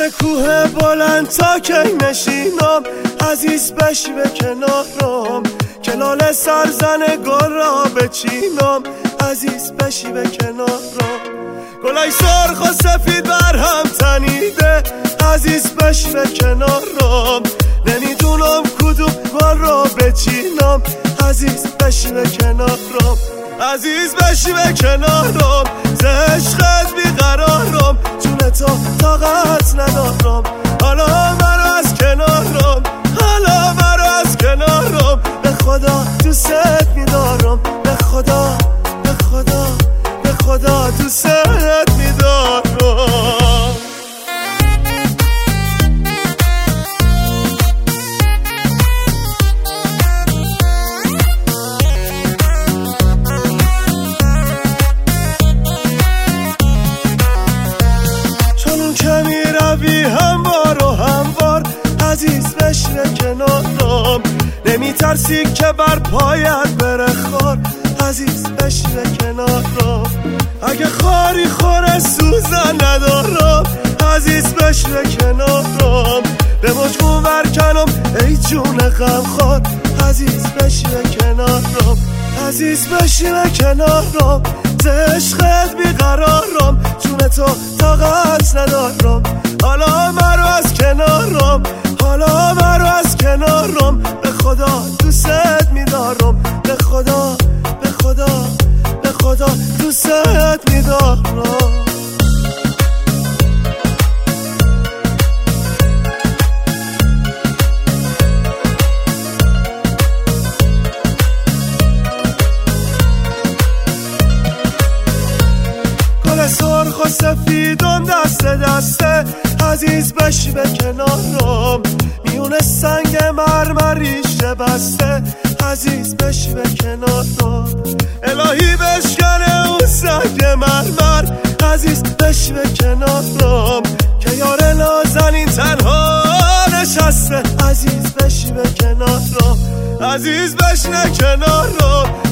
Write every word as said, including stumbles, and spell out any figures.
سر کوه بلند تا کی نشینم، عزیز بشی به کنارم، کلال سرزن گل را بچینم، عزیز بشی به کنارم. گلای سرخ و سفید بر هم تنیده، عزیز بشی به کنارم، نمیدونم کدوم گل را بچینم، عزیز بشی به کنارم، عزیز بشی به کنارم، ز عشقت بیقرارم، جون تو طاقت ندارم، حالا منو از کنارم، حالا منو از کنارم، به خدا دوست میدارم، به خدا به خدا به خدا دوست میدارم. هموار و هموار عزیز بشی کنارم، نمی ترسی که بر پایت بره خار، عزیز بشی کنارم، اگه خاری خوره سوزن ندارم، عزیز بشی کنارم، به مجموع برکنم ای جون غمخوار، عزیز بشی کنارم، عزیز بشی کنارم، ز عشقت بیقرارم، جون تو طاقت ندارم، حالا مرو از کنارم، حالا مرو از کنارم، به خدا دوست میدارم، به خدا به خدا به خدا دوست میدارم. سرخ و سفیدم دست دسته، عزیز بشی به کنارم، میونه سنگ مرمریش بسته، عزیز بشی به کنارم، الهی بشکنه اون سنگ مرمر، عزیز بشی به کنارم، که یار نازنین تنها نشسته، عزیز بشی به کنارم، عزیز بشی کنارم،